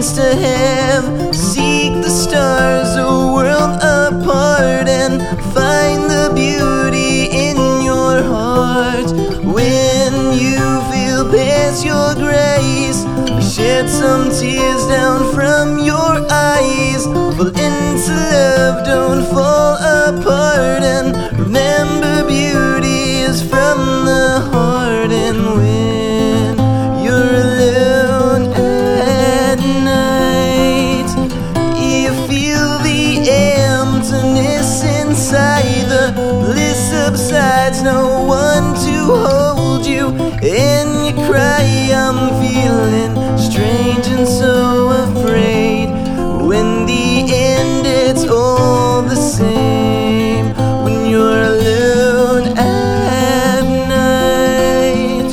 nice to have. Seek the stars a world apart and find the beauty in your heart. When you feel past your grace, shed some tears down from your eyes. Fall into love, don't fall apart, and remember beauty is from the heart. And when you're alone at night, you feel the emptiness inside. The bliss subsides, no one to hold you, and you cry, I'm feeling strange and so afraid. When the end, it's all the same. When you're alone at night.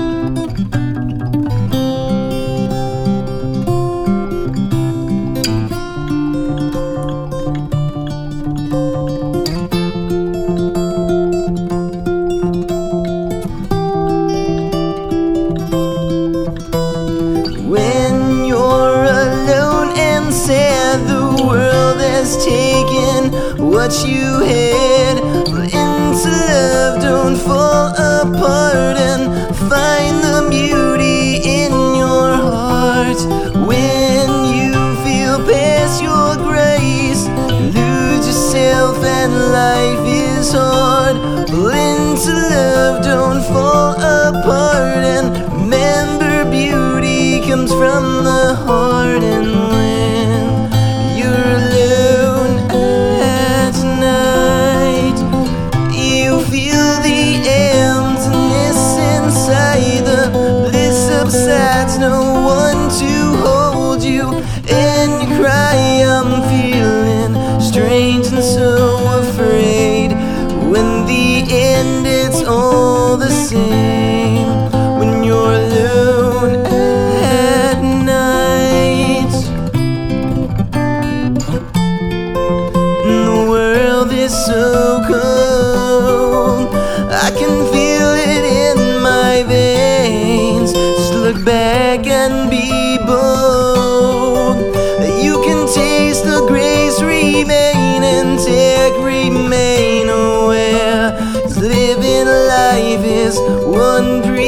When you're alone and sad, the world has taken what you had. Into love, don't fall apart, and find the beauty in your heart. When you feel past your grace, lose yourself and life is hard. Into love, don't fall apart, and remember beauty comes from the heart. And when you're alone at night, you feel the emptiness inside. The bliss subsides, no one to hold you, and you cry, I'm feeling strange and so afraid. When the end, it's all the same. When you're alone at night, and the world is so cold, I can feel it in my veins. Just look back and be bold. You can taste the grace remain, and take remain aware. 'Cause living life is one dream.